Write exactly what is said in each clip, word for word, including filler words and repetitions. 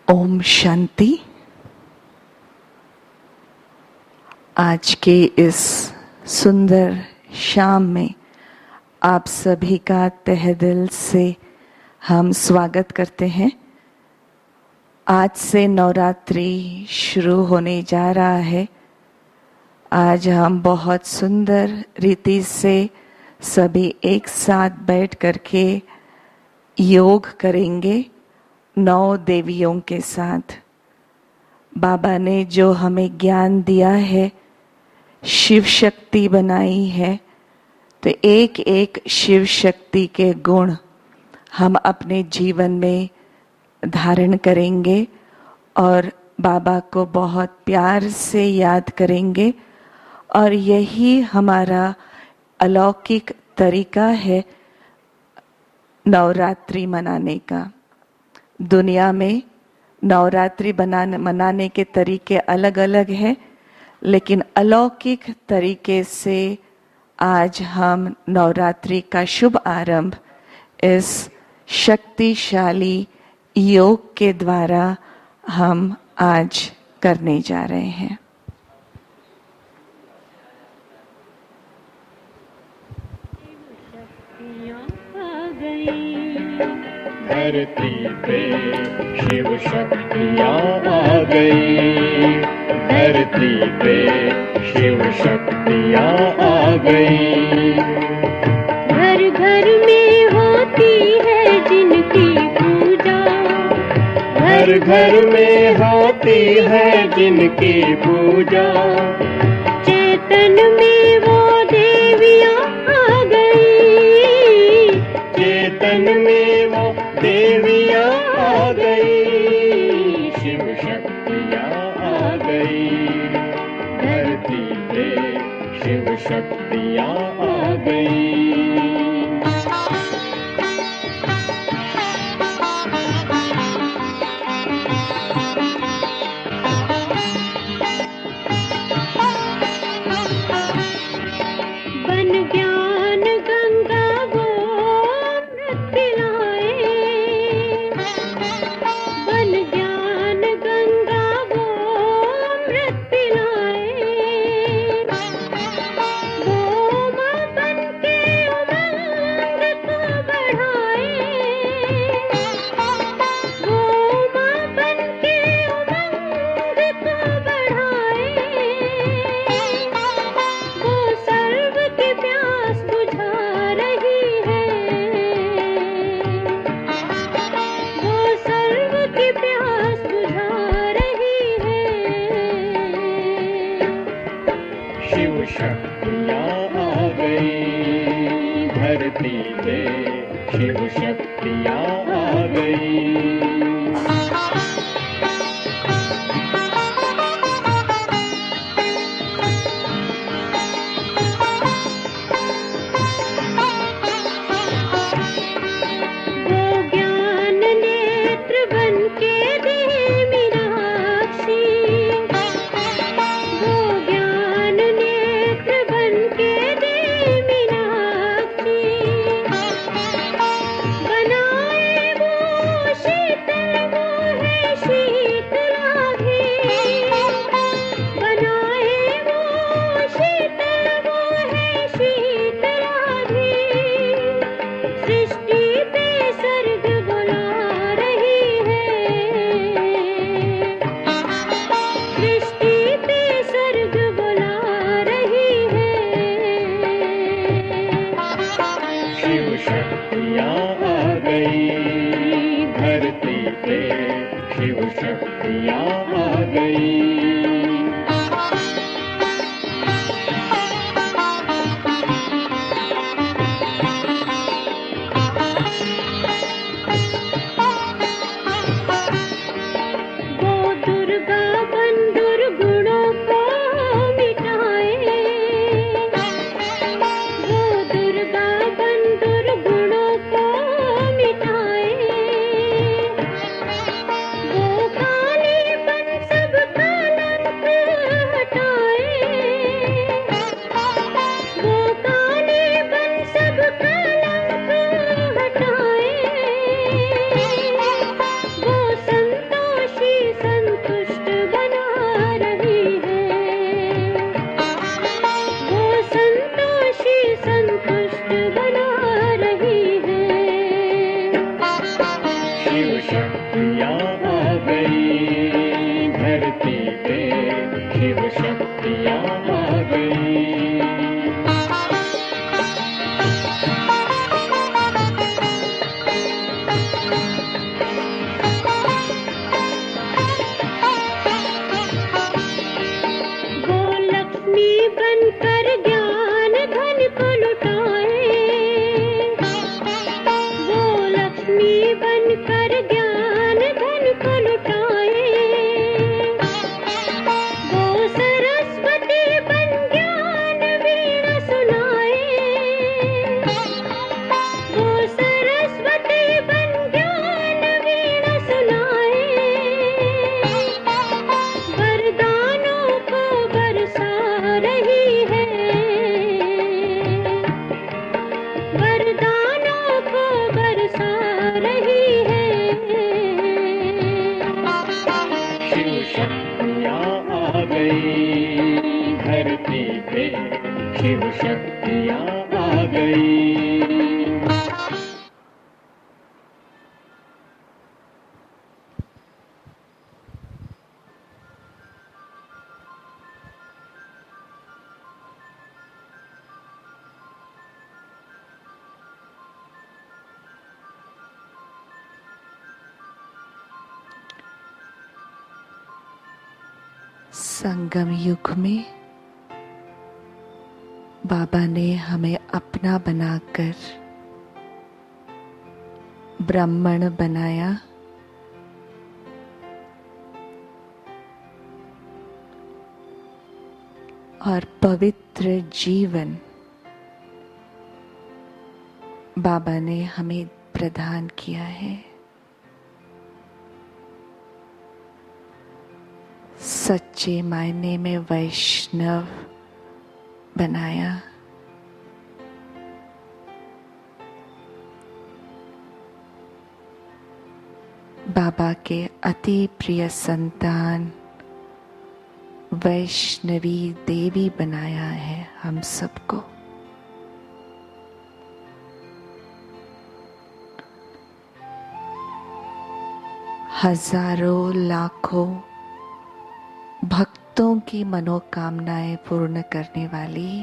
ओम शांति। आज के इस सुंदर शाम में आप सभी का तहे दिल से हम स्वागत करते हैं। आज से नवरात्रि शुरू होने जा रहा है। आज हम बहुत सुंदर रीति से सभी एक साथ बैठ करके योग करेंगे नौ देवियों के साथ। बाबा ने जो हमें ज्ञान दिया है, शिव शक्ति बनाई है, तो एक एक शिव शक्ति के गुण हम अपने जीवन में धारण करेंगे और बाबा को बहुत प्यार से याद करेंगे। और यही हमारा अलौकिक तरीका है नवरात्रि मनाने का। दुनिया में नवरात्रि बनाने मनाने के तरीके अलग अलग हैं, लेकिन अलौकिक तरीके से आज हम नवरात्रि का शुभ आरंभ इस शक्तिशाली योग के द्वारा हम आज करने जा रहे हैं। धरती पे शिव शक्तियाँ आ गई, धरती पे शिव शक्तियाँ आ गई। घर घर में होती है जिनकी पूजा, घर घर में होती है जिनकी पूजा। चेतन में वो देवियाँ आ गई, चेतन में वो देवियाँ आ गई, शिव शक्तियाँ आ गई। धरती पे शिव शक्तियाँ आ गई। बन ज्ञान गंगा वो अमृत पिलाए, बन ज्ञान गंगा वो अमृत पिलाए। वो माँ बन के उमंग को बढ़ाए, वो माँ बन के उमंग को बढ़ाए। वो सर्व की प्यास बुझा रही है, वो सर्व की प्यास बुझा रही है। शिव शक्तियाँ आ गई, धरती पे शिव शक्तियाँ आ गई। वो ज्ञान नेत्र बन के दे मीनाक्षी, वो ज्ञान नेत्र बन के दे मीनाक्षी। बनाए वो शीतल वो है शीतला भी, बनाए वो शीतल वो है शीतला भी। सृष्टि पे सर्ग बुला रही है, सृष्टि पे सर्ग बुला रही है। शिव शक्तियाँ आ गई, धरती पे शिव शक्तियाँ आ गई। वो दुर्गा बन दुर्गुणों को मिटाए, वो दुर्गा बन दुर्गुणों को मिटाए। वो काली बन सब काला गई, धरती पे शिव शक्तियाँ आ गई। बनकर ज्ञान धन को लुटाए, वो लक्ष्मी बनकर ज्ञान धन को लुटाए, वो सरस्वती बन ज्ञान वीणा सुनाए, वो सरस्वती बन ज्ञान वीणा सुनाए, वरदानों को बरसा रही है, वरदानों को बरसा रही है। शिव शक्तियाँ आ गई, धरती पे शिव शक्तियाँ आ गई। संगम युग में बाबा ने हमें अपना बनाकर ब्राह्मण बनाया, और पवित्र जीवन बाबा ने हमें प्रदान किया है। सच्चे मायने में वैष्णव बनाया। बाबा के अति प्रिय संतान वैष्णवी देवी बनाया है हम सबको। हजारों लाखों भक्तों की मनोकामनाएं पूर्ण करने वाली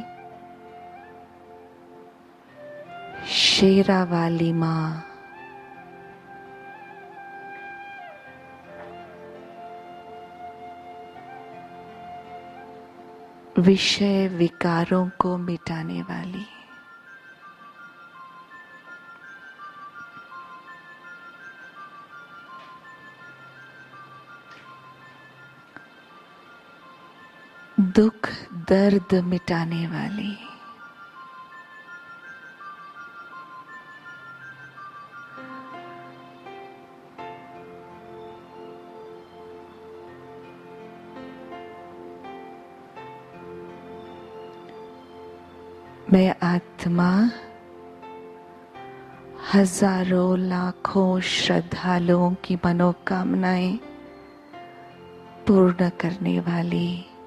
शेरा वाली माँ विषय विकारों को मिटाने वाली दुख दर्द मिटाने वाली मैं आत्मा हजारों लाखों श्रद्धालुओं की मनोकामनाएं पूर्ण करने वाली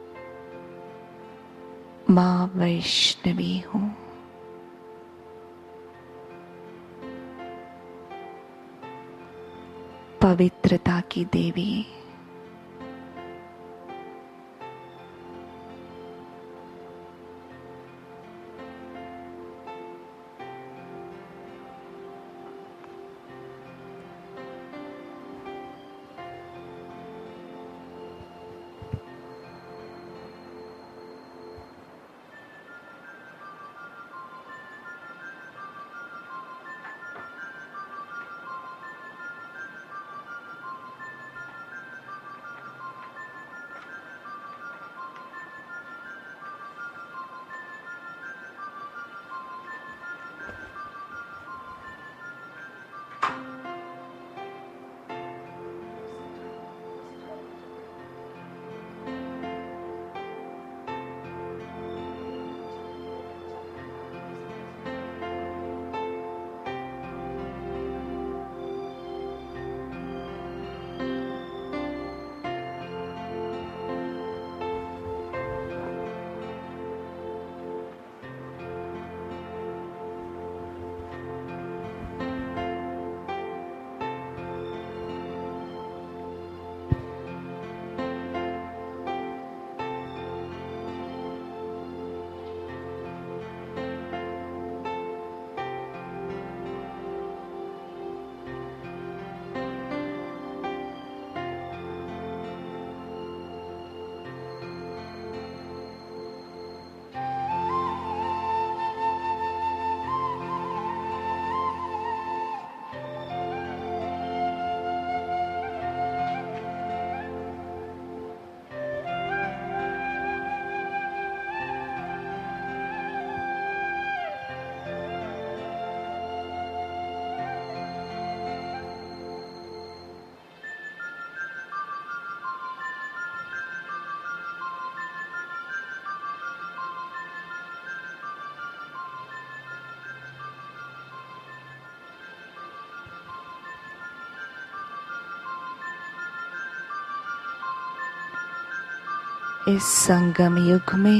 माँ वैष्णवी हूँ। पवित्रता की देवी, इस संगम युग में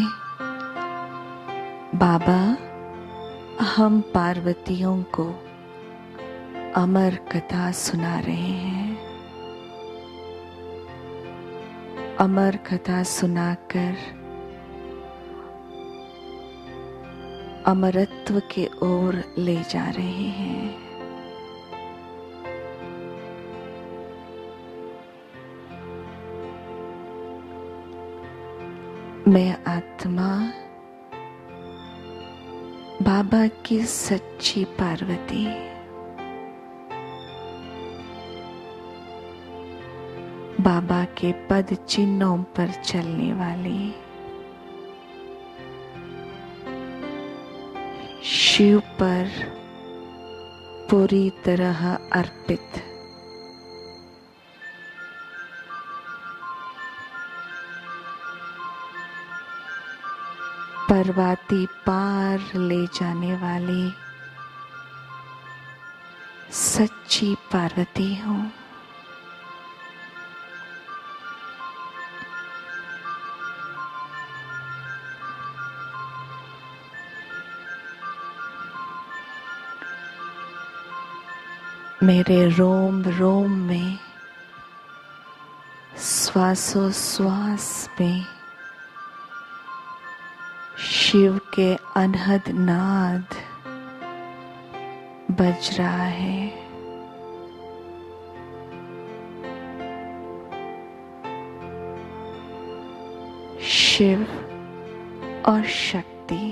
बाबा हम पार्वतियों को अमर कथा सुना रहे हैं। अमर कथा सुनाकर अमरत्व के ओर ले जा रहे हैं। मैं आत्मा बाबा की सच्ची पार्वती, बाबा के पद चिन्हों पर चलने वाली, शिव पर पूरी तरह अर्पित, पर्वती पार ले जाने वाली सच्ची पार्वती हूँ। मेरे रोम रोम में, श्वासोश्वास में शिव के अनहद नाद बज रहा है। शिव और शक्ति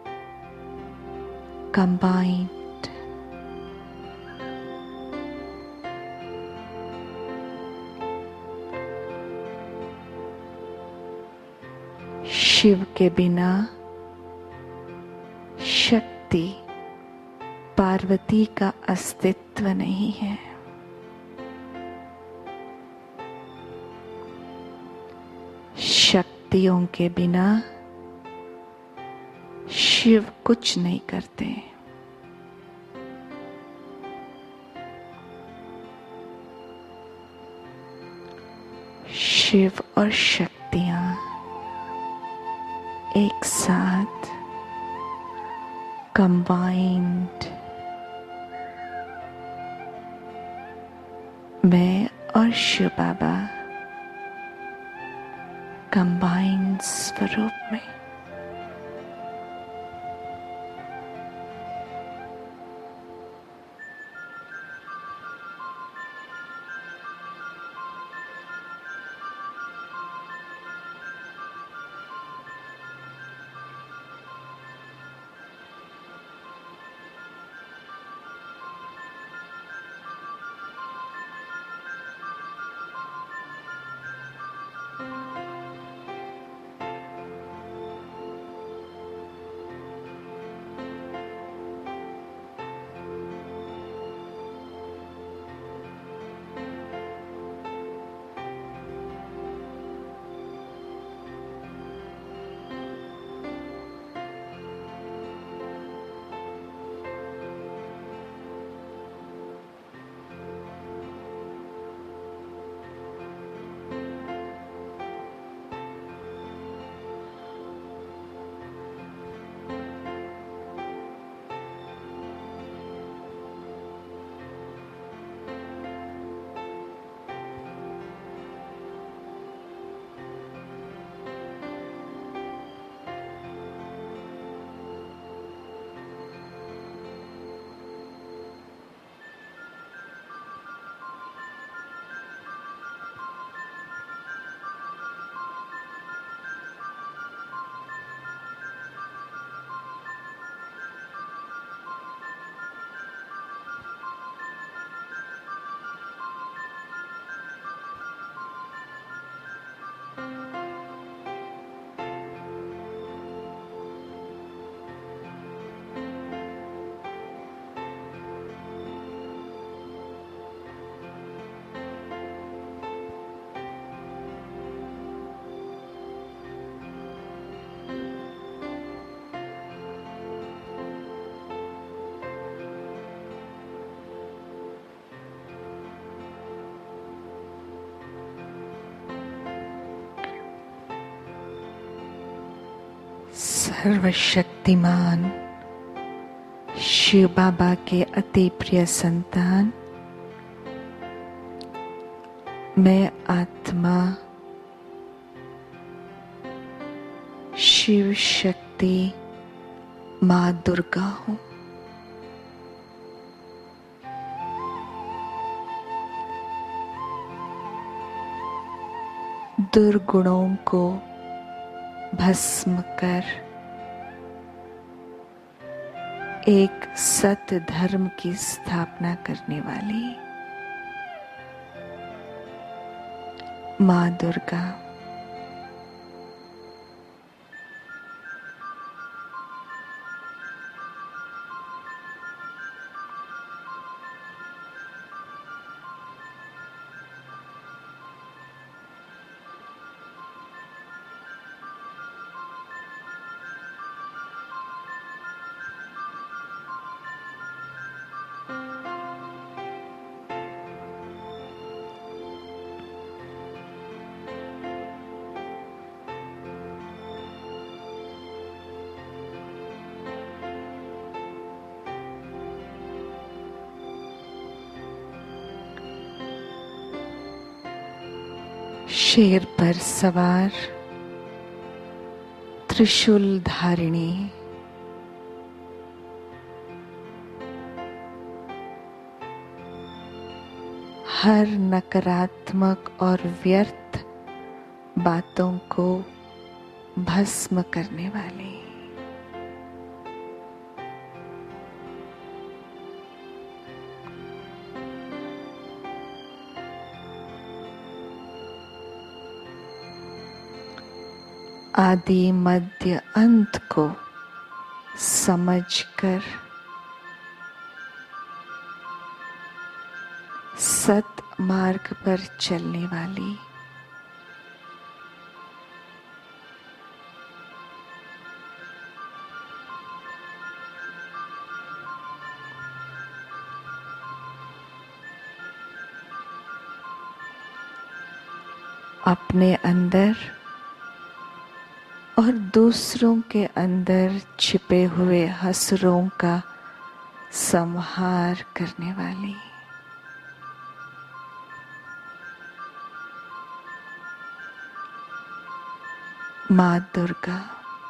कंबाइंड, शिव के बिना शक्ति पार्वती का अस्तित्व नहीं है। शक्तियों के बिना शिव कुछ नहीं करते। शिव और शक्तियां एक साथ कंबाइंड, मैं और शिव बाबा कंबाइंड स्वरूप में। सर्वशक्तिमान शिव बाबा के अति प्रिय संतान, मैं आत्मा शिव शक्ति माँ दुर्गा हूँ। दुर्गुणों को भस्म कर एक सत्य धर्म की स्थापना करने वाली माँ दुर्गा, शेर पर सवार त्रिशूल धारिणी, हर नकारात्मक और व्यर्थ बातों को भस्म करने वाली आदि मध्य अंत को समझकर सत मार्ग पर चलने वाली अपने अंदर और दूसरों के अंदर छिपे हुए हसरों का संहार करने वाली माँ दुर्गा,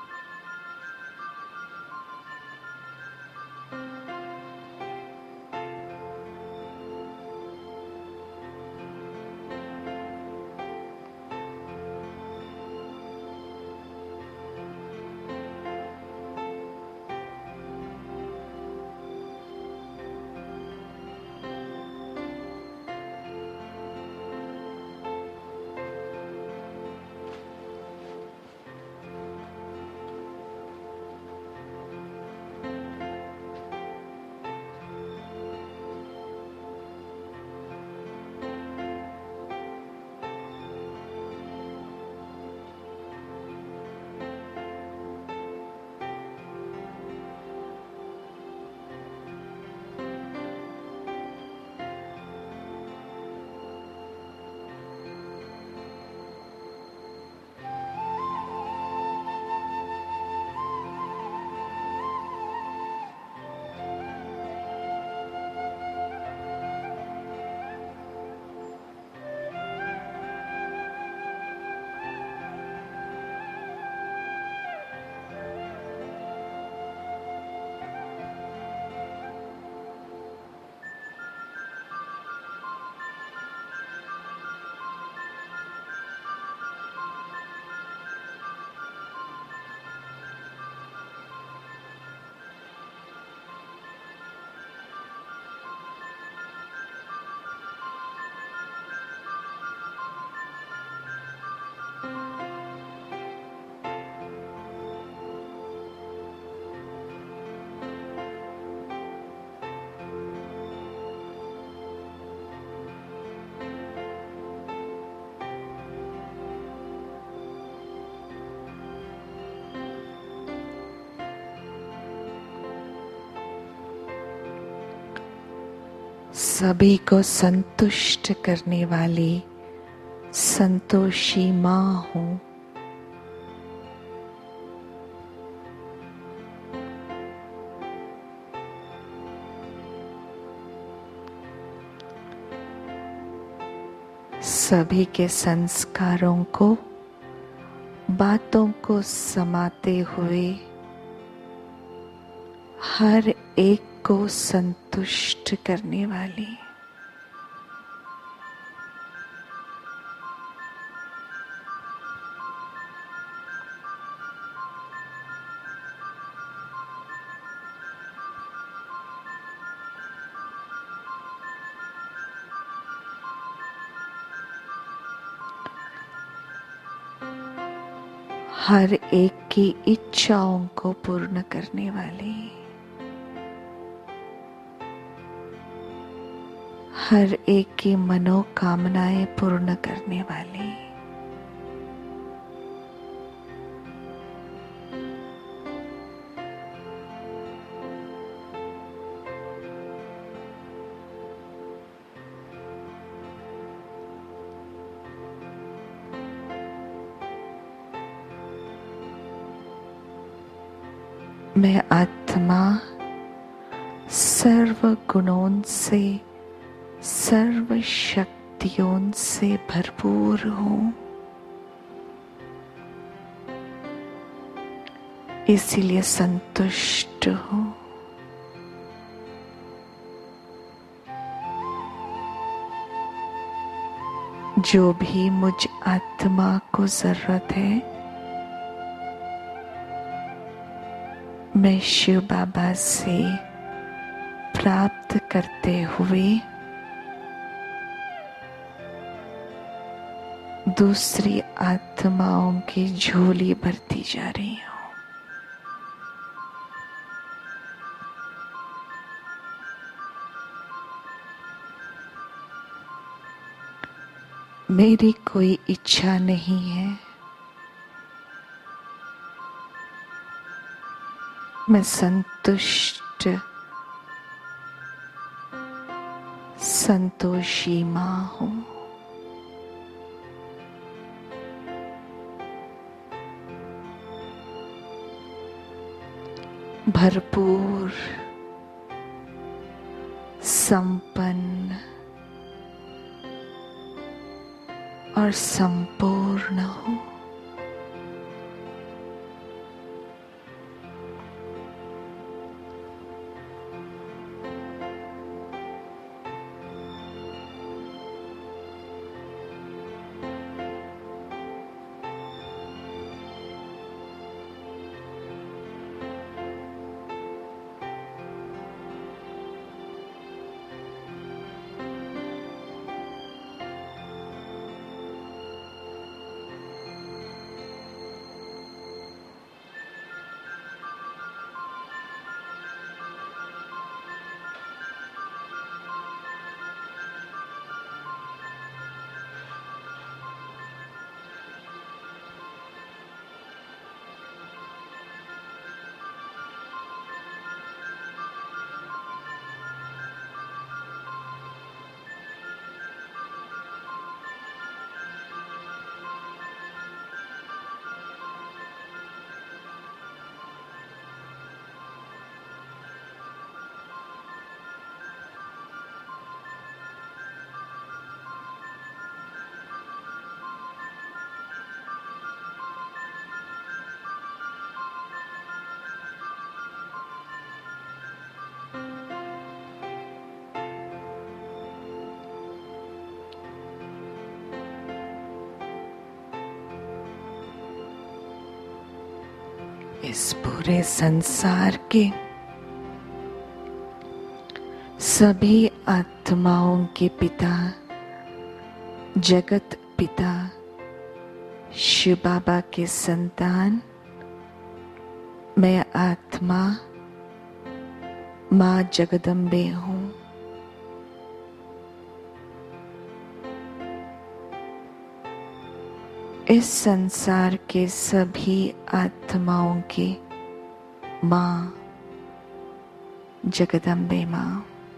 सभी को संतुष्ट करने वाली संतोषी माँ हूँ। सभी के संस्कारों को, बातों को समाते हुए हर एक को संतुष्ट करने वाली हर एक की इच्छाओं को पूर्ण करने वाली, हर एक की मनोकामनाएं पूर्ण करने वाली, मैं आत्मा सर्व गुणों से, सर्व शक्तियों से भरपूर हूं, इसीलिए संतुष्ट हूं। जो भी मुझ आत्मा को जरूरत है, मैं शिव बाबा से प्राप्त करते हुए दूसरी आत्माओं की झोली भरती जा रही हूं। मेरी कोई इच्छा नहीं है, मैं संतुष्ट संतोषी मां हूं। भरपूर संपन्न और संपूर्ण हूं। इस पूरे संसार के सभी आत्माओं के पिता, जगत पिता शिव बाबा के संतान, मैं आत्मा मां जगदम्बे हूं। इस संसार के सभी आत्माओं की मां जगदम्बे मां।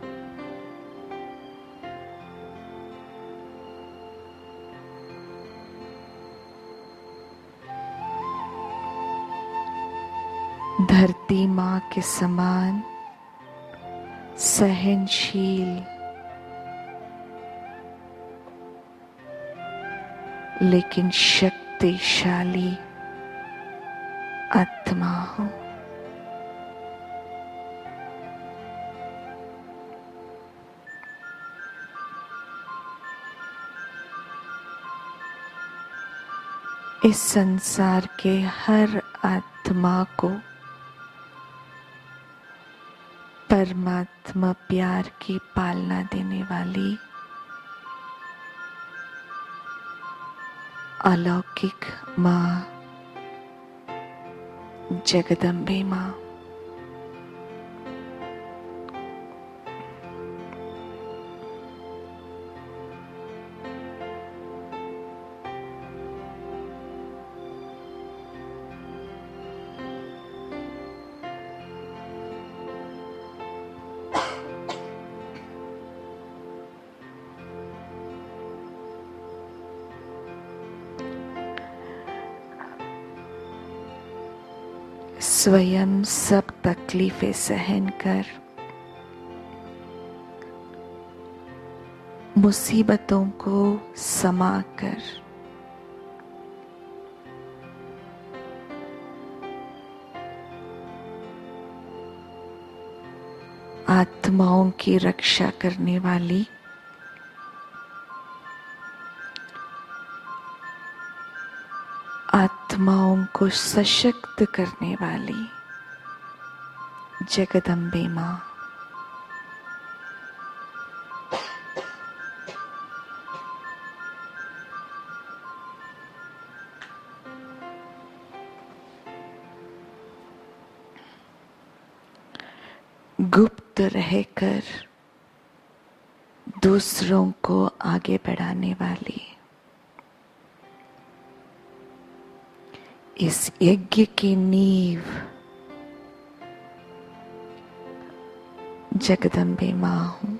धरती मां के समान सहनशील, लेकिन शक्तिशाली आत्मा हो। इस संसार के हर आत्मा को परमात्मा प्यार की पालना देने वाली अलौकिक माँ जगदम्बे माँ, स्वयं सब तकलीफें सहन कर मुसीबतों को समा कर आत्माओं की रक्षा करने वाली आत्माओं को सशक्त करने वाली जगदम्बे माँ, गुप्त रहकर दूसरों को आगे बढ़ाने वाली इस यज्ञ की नींव जगदम्बे माँ हूँ।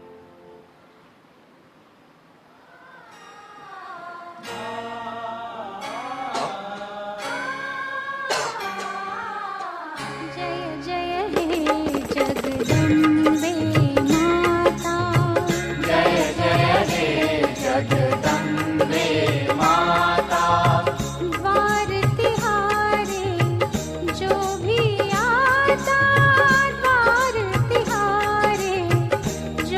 जय जय हे जगदम्बे माता, जय जय हे जगदम्बे माता। द्वार तिहारे जो भी आता, द्वार तिहारे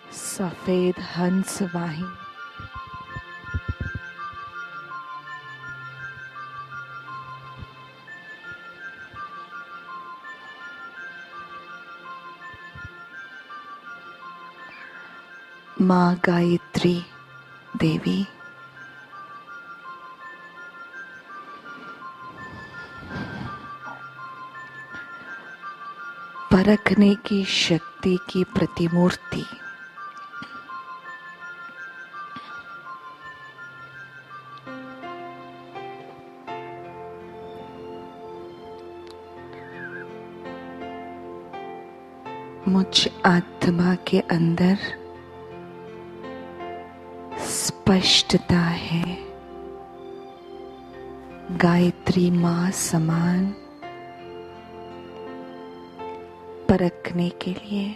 सफेद हंस वाही, माँ गायत्री देवी, परखने की शक्ति की प्रतिमूर्ति, मुझ आत्मा के अंदर स्पष्टता है, गायत्री माँ समान परखने के लिए।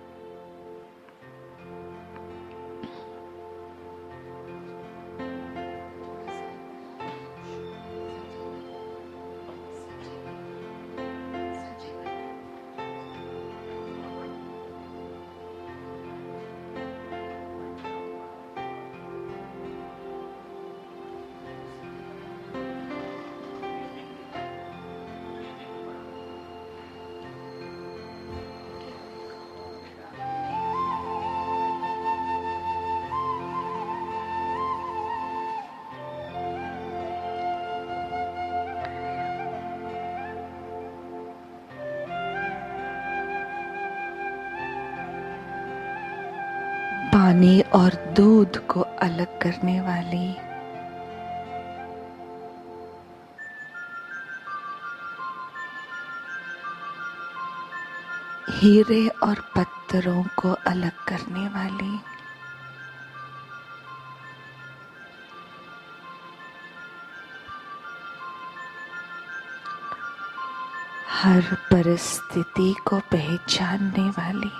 पानी और दूध को अलग करने वाली, हीरे और पत्थरों को अलग करने वाली, हर परिस्थिति को पहचानने वाली,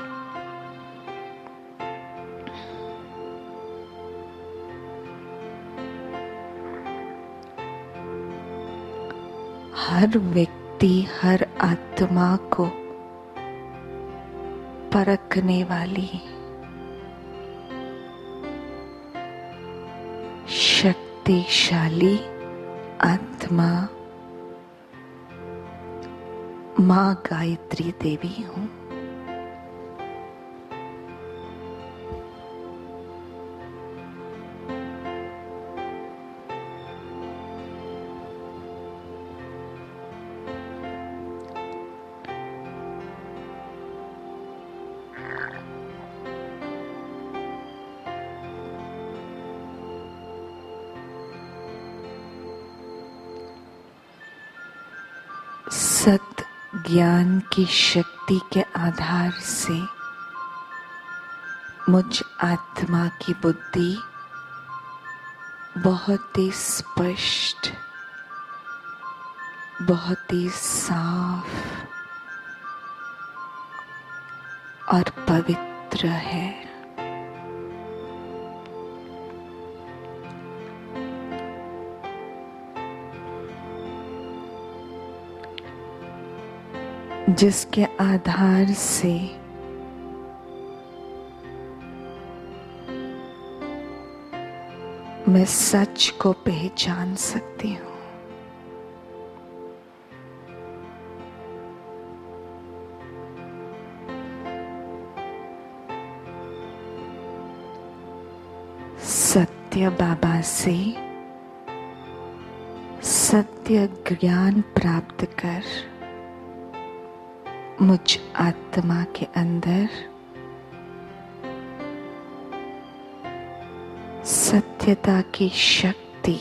हर व्यक्ति, हर आत्मा को परखने वाली, शक्तिशाली आत्मा माँ गायत्री देवी हूँ। सत ज्ञान की शक्ति के आधार से मुझ आत्मा की बुद्धि बहुत ही स्पष्ट, बहुत ही साफ और पवित्र है। जिसके आधार से मैं सच को पहचान सकती हूँ। सत्य बाबा से सत्य ज्ञान प्राप्त कर मुझ आत्मा के अंदर सत्यता की शक्ति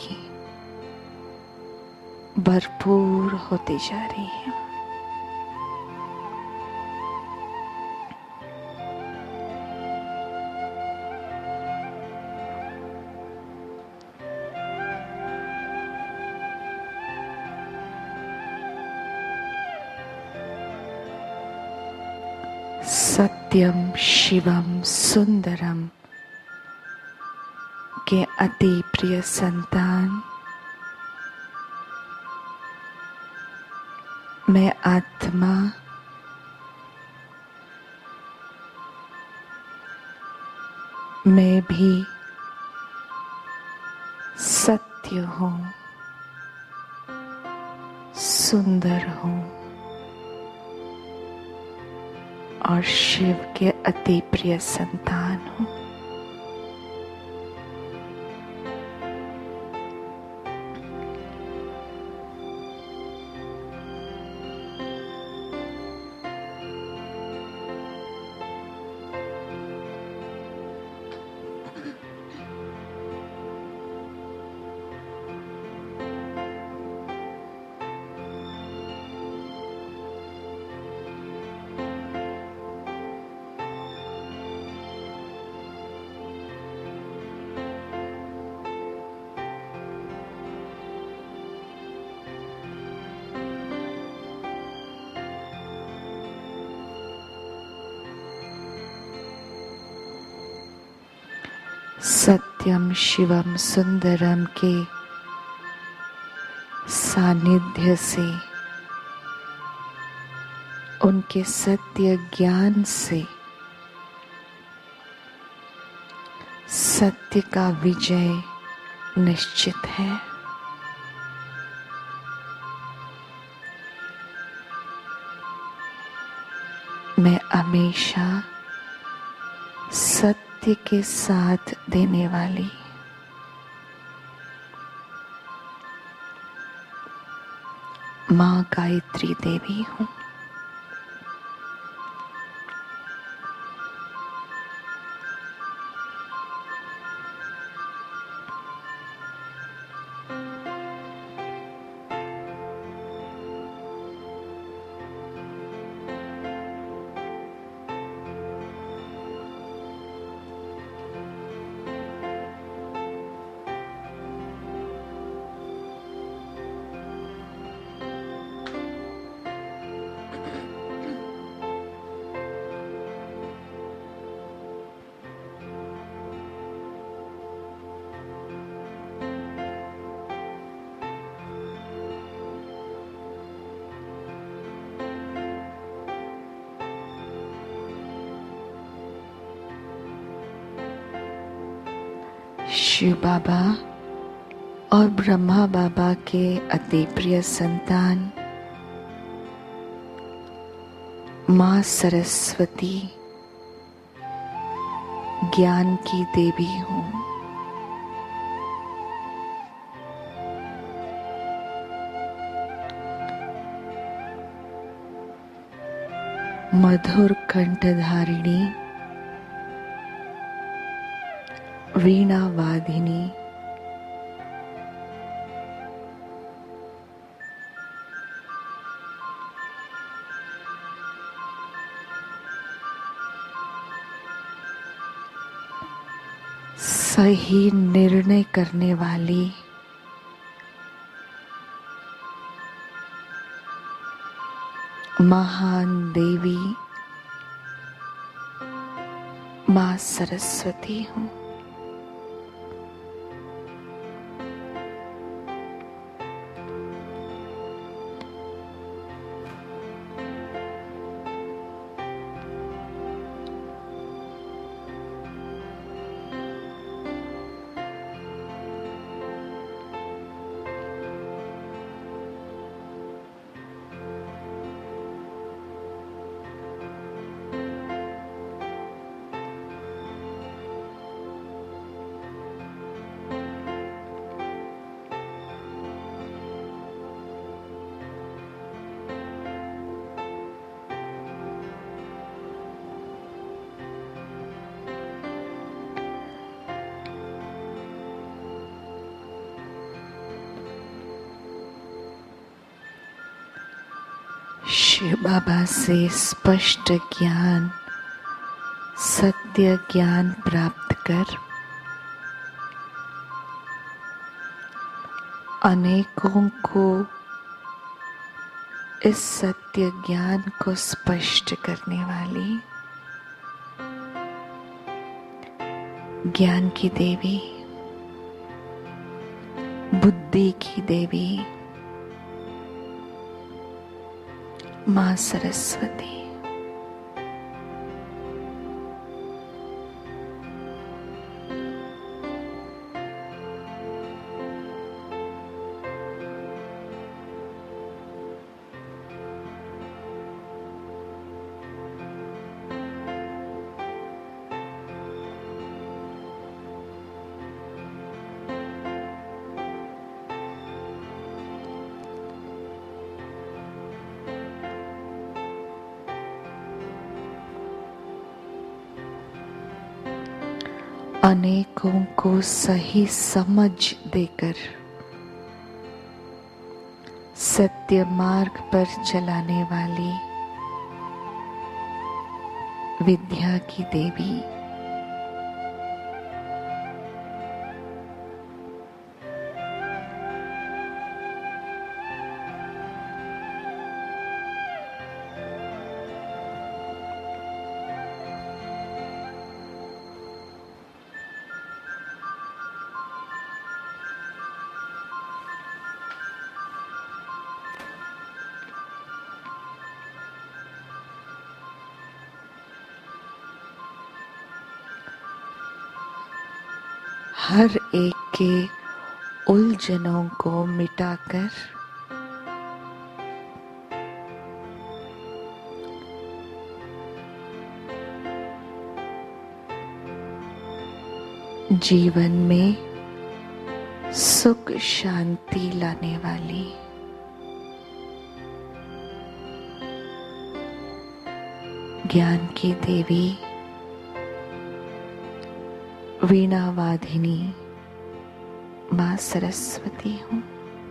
भरपूर होती जा रही है। सत्यम शिवम सुंदरम के अति प्रिय संतान, मैं आत्मा मैं भी सत्य हूँ, सुंदर हूँ और शिव के अति प्रिय संतान हूँ। सत्यम शिवम सुंदरम के सानिध्य से, उनके सत्य ज्ञान से सत्य का विजय निश्चित है। मैं हमेशा सत्य के साथ देने वाली माँ गायत्री देवी हूँ। शिव बाबा और ब्रह्मा बाबा के अति प्रिय संतान माँ सरस्वती ज्ञान की देवी हूँ। मधुर कंठधारिणी वीणा वादिनी सही निर्णय करने वाली महान देवी माँ सरस्वती हूँ। शिव बाबा से स्पष्ट ज्ञान, सत्य ज्ञान प्राप्त कर अनेकों को इस सत्य ज्ञान को स्पष्ट करने वाली ज्ञान की देवी, बुद्धि की देवी माँ सरस्वती। अनेकों को सही समझ देकर सत्य मार्ग पर चलाने वाली विद्या की देवी, हर एक के उलझनों को मिटाकर जीवन में सुख शांति लाने वाली ज्ञान की देवी वीणावाधिनी माँ सरस्वती हूँ।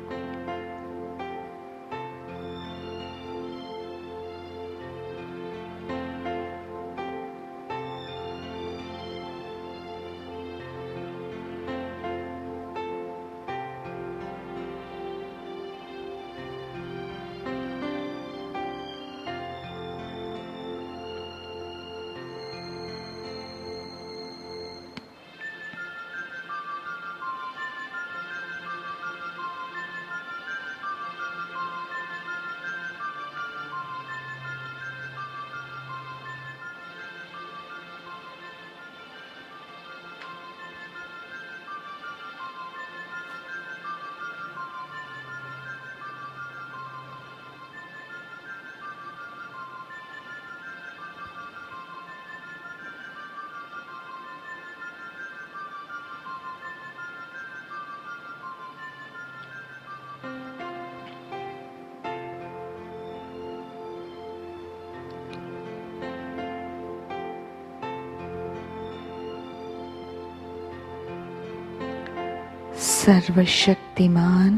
सर्वशक्तिमान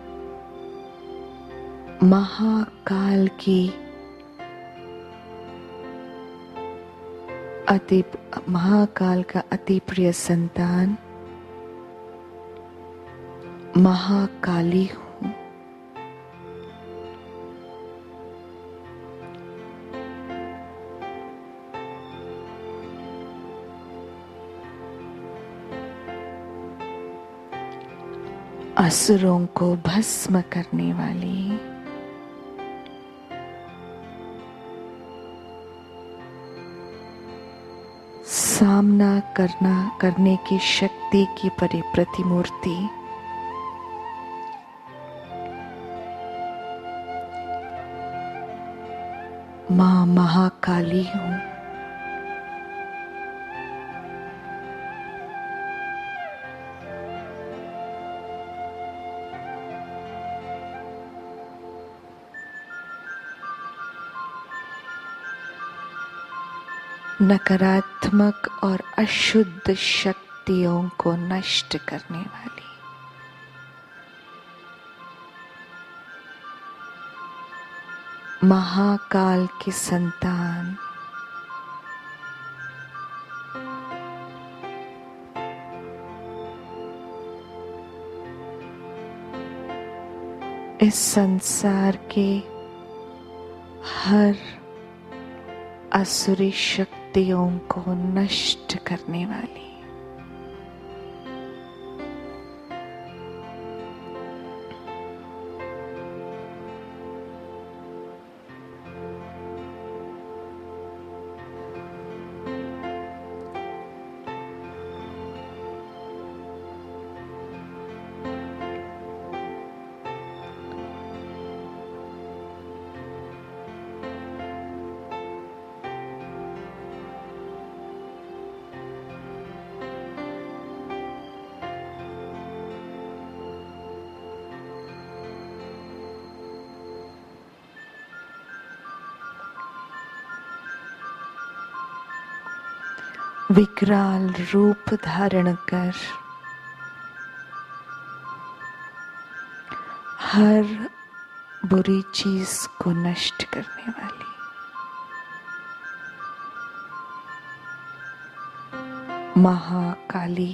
महाकाल की अति महाकाल का अति प्रिय संतान महाकाली हूँ। असुरों को भस्म करने वाली सामना करना करने की शक्ति की परि प्रतिमूर्ति मां महाकाली हूँ। नकारात्मक और अशुद्ध शक्तियों को नष्ट करने वाली महाकाल की संतान इस संसार के हर असुरी शक्तियों को नष्ट करने वाली विकराल रूप धारण कर हर बुरी चीज को नष्ट करने वाली महाकाली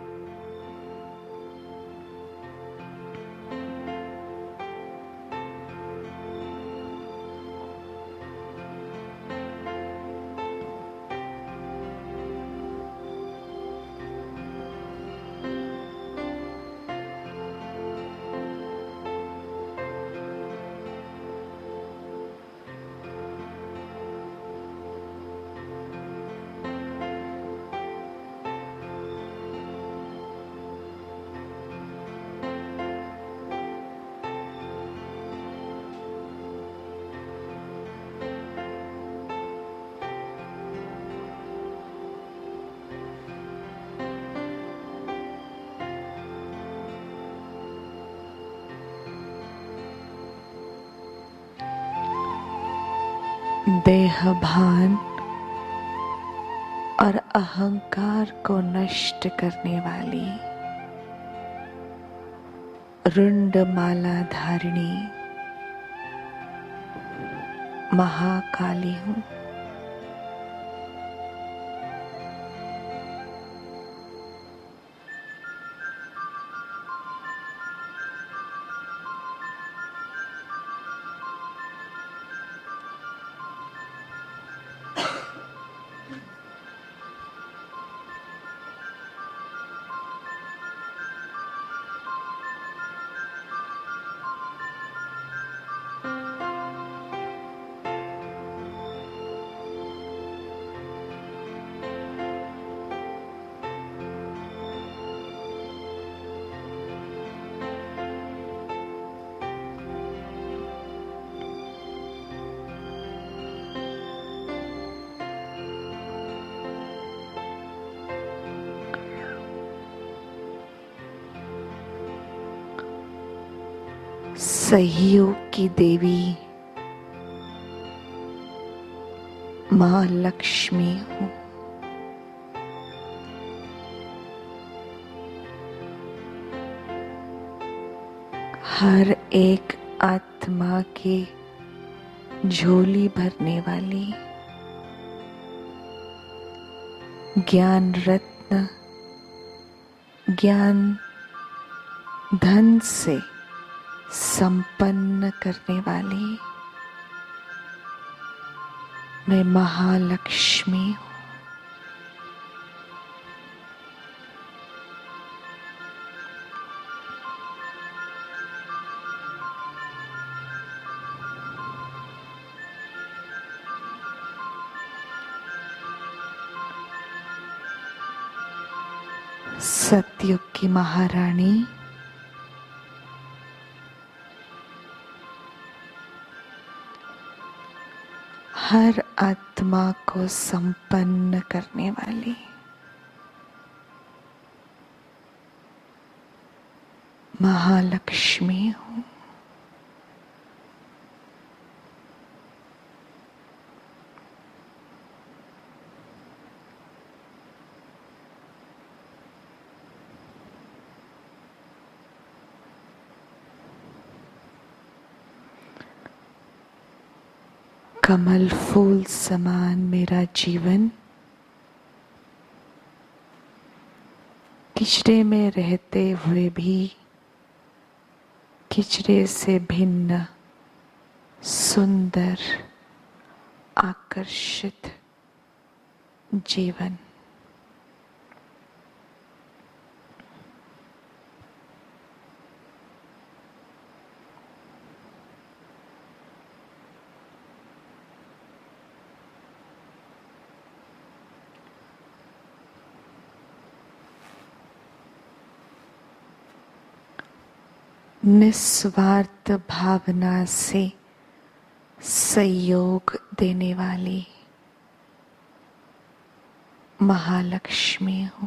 देहभान और अहंकार को नष्ट करने वाली रुंड माला धारिणी महाकाली हूँ। सहयोग की देवी मां लक्ष्मी हूँ। हर एक आत्मा की झोली भरने वाली ज्ञान रत्न ज्ञान धन से संपन्न करने वाली मैं महालक्ष्मी हूँ। सतयुग की महारानी हर आत्मा को संपन्न करने वाली महालक्ष्मी हूँ। कमल फूल समान मेरा जीवन किचड़े में रहते हुए भी किचड़े से भिन्न सुंदर आकर्षित जीवन। निस्वार्थ भावना से सहयोग देने वाली महालक्ष्मी हूँ।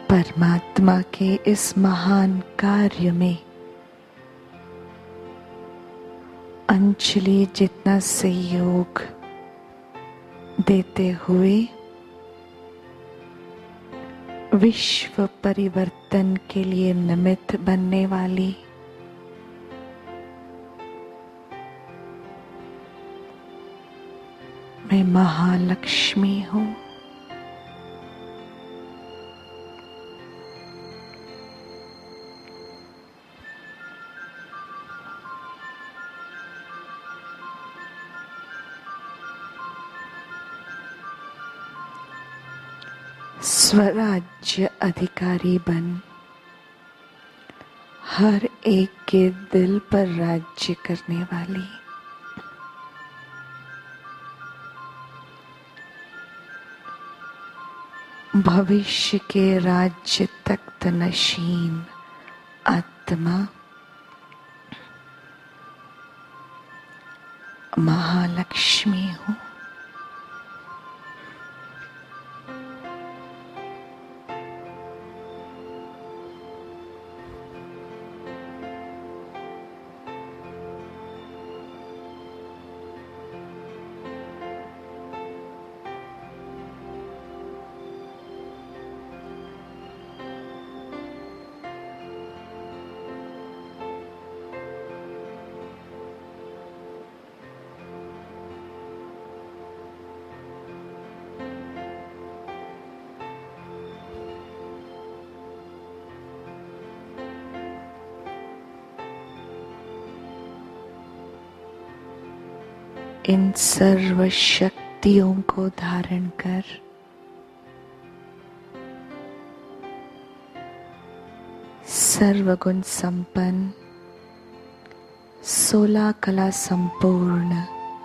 परमात्मा के इस महान कार्य में अंजलि जितना सहयोग देते हुए विश्व परिवर्तन के लिए निमित्त बनने वाली मैं महालक्ष्मी हूँ। स्वराज्य अधिकारी बन हर एक के दिल पर राज्य करने वाली भविष्य के राज्य तख्त नशीन आत्मा महालक्ष्मी हूँ। इन सर्व शक्तियों को धारण कर सर्वगुण संपन्न सोलह कला संपूर्ण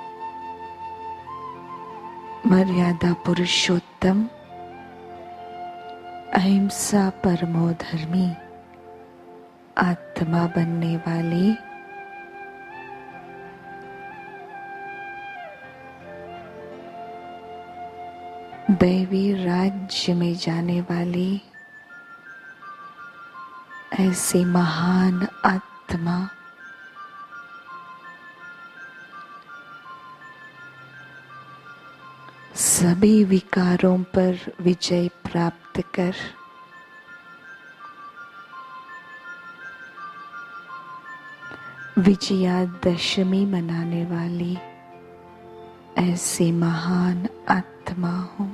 मर्यादा पुरुषोत्तम अहिंसा परमो धर्मी आत्मा बनने वाली दैवी राज्य में जाने वाली ऐसी महान आत्मा सभी विकारों पर विजय प्राप्त कर विजयादशमी मनाने वाली ऐसी महान आत्मा हूँ।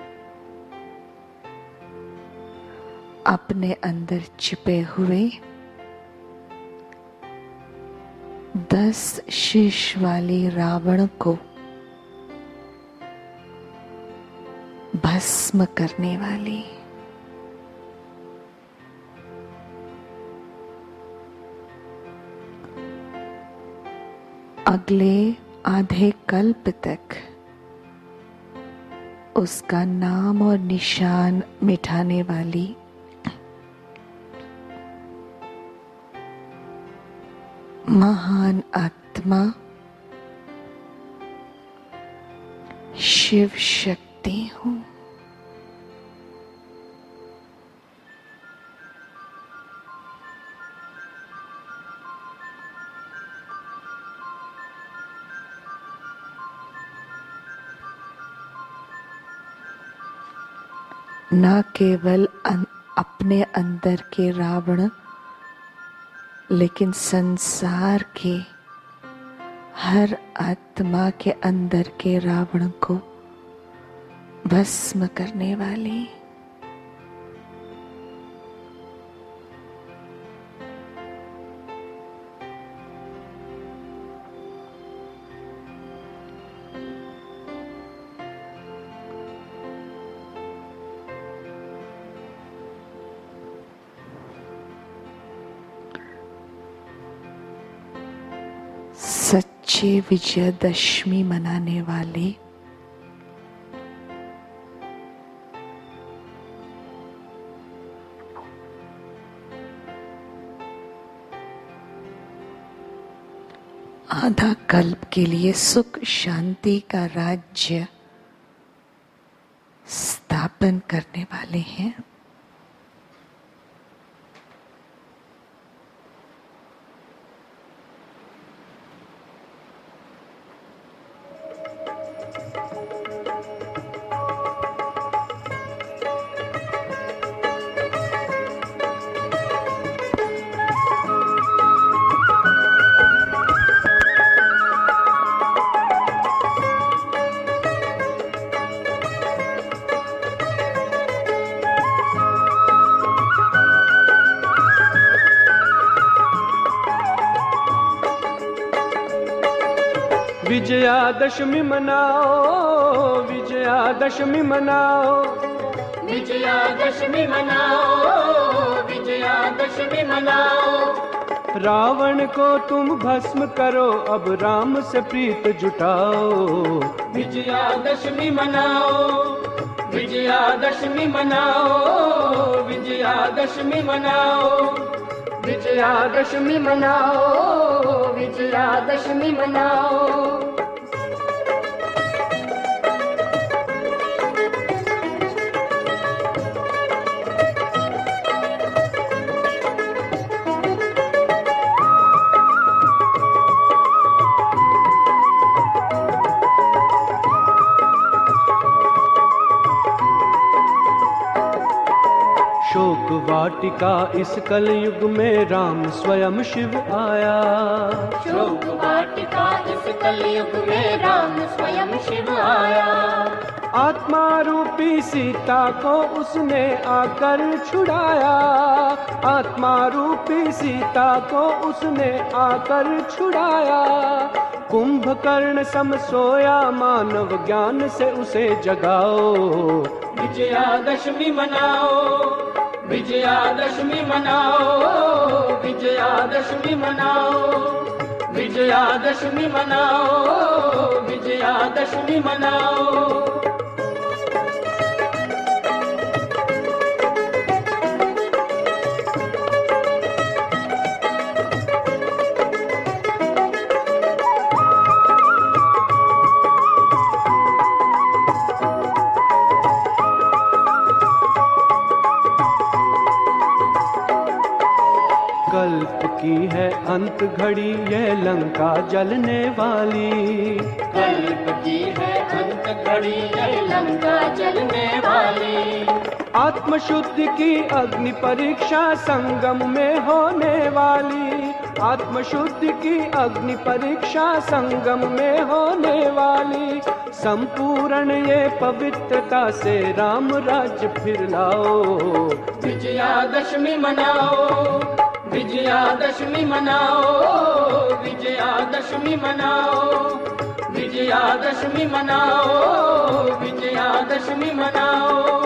अपने अंदर छिपे हुए दस शीश वाली रावण को भस्म करने वाली अगले आधे कल्प तक उसका नाम और निशान मिटाने वाली महान आत्मा शिव शक्ति हूँ। न केवल अपने अंदर के रावण लेकिन संसार के हर आत्मा के अंदर के रावण को भस्म करने वाली सच्चे विजयदशमी मनाने वाले आधा कल्प के लिए सुख शांति का राज्य स्थापन करने वाले हैं। विजयादशमी मनाओ, विजयादशमी मनाओ, विजयादशमी मनाओ, विजयादशमी मनाओ। रावण को तुम भस्म करो, अब राम से प्रीत जुटाओ। विजयादशमी मनाओ, विजयादशमी मनाओ, विजयादशमी मनाओ, विजयादशमी मनाओ, विजयादशमी मनाओ। शोक वाटिका इस कलयुग में राम स्वयं शिव आया। शोक वाटिका इस कलयुग में राम स्वयं शिव आया। आत्मा रूपी सीता को उसने आकर छुड़ाया, आत्मा रूपी सीता को उसने आकर छुड़ाया। कुंभकर्ण सम सोया, मानव ज्ञान से उसे जगाओ। विजयादशमी मनाओ, विजयादशमी मनाओ, विजयादशमी मनाओ, विजयादशमी मनाओ, विजयादशमी मनाओ। कल्प की है अंत घड़ी यह लंका जलने वाली। कल्प की है अंत घड़ी यह लंका जलने वाली। आत्मशुद्धि की अग्नि परीक्षा संगम में होने वाली। आत्मशुद्धि की अग्नि परीक्षा संगम में होने वाली। संपूर्ण ये पवित्रता से राम राज्य फिर लाओ। विजयादशमी मनाओ, विजयादशमी मनाओ, विजयादशमी मनाओ, विजयादशमी मनाओ, विजयादशमी मनाओ।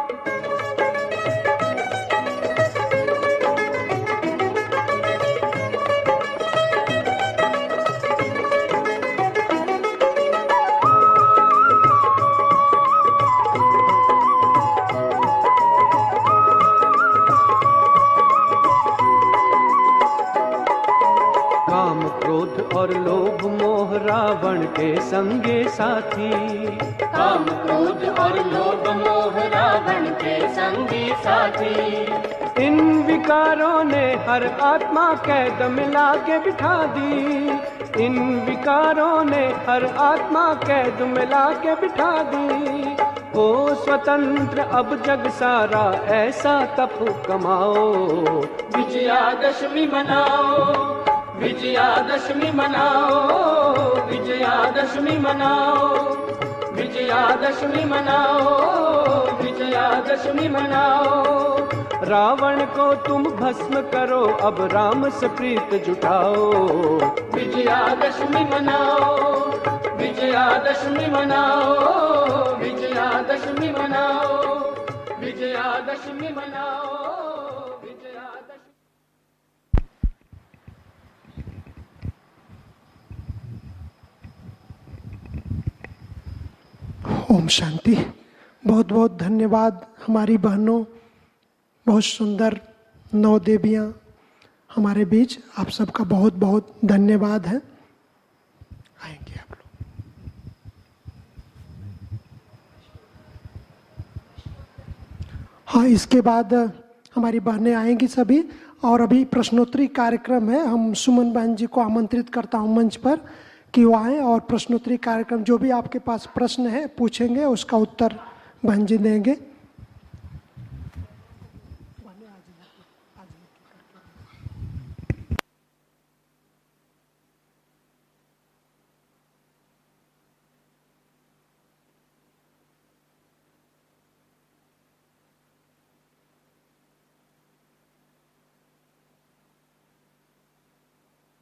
काम क्रोध और लोभ मोह रावण के संगे साथी। काम क्रोध और लोभ मोह रावण के संगी साथी। इन विकारों ने हर आत्मा कैद मिला के बिठा दी। इन विकारों ने हर आत्मा कैद मिला के बिठा दी। ओ स्वतंत्र अब जग सारा ऐसा तप कमाओ। विजयादशमी मनाओ, विजयादशमी मनाओ, विजयादशमी मनाओ, विजयादशमी मनाओ, विजयादशमी मनाओ। रावण को तुम भस्म करो, अब राम से प्रीत जुटाओ। विजयादशमी मनाओ, विजयादशमी मनाओ, विजयादशमी मनाओ, विजयादशमी मनाओ, विजयादशमी। ओम शांति। बहुत बहुत धन्यवाद हमारी बहनों, बहुत सुंदर नौ देवियाँ हमारे बीच। आप सबका बहुत बहुत धन्यवाद है। आएंगे आप लोग। हाँ, इसके बाद हमारी बहनें आएंगी सभी। और अभी प्रश्नोत्तरी कार्यक्रम है। हम सुमन बहन जी को आमंत्रित करता हूँ मंच पर कि वो आए और प्रश्नोत्तरी कार्यक्रम, जो भी आपके पास प्रश्न है पूछेंगे, उसका उत्तर बहन जी देंगे।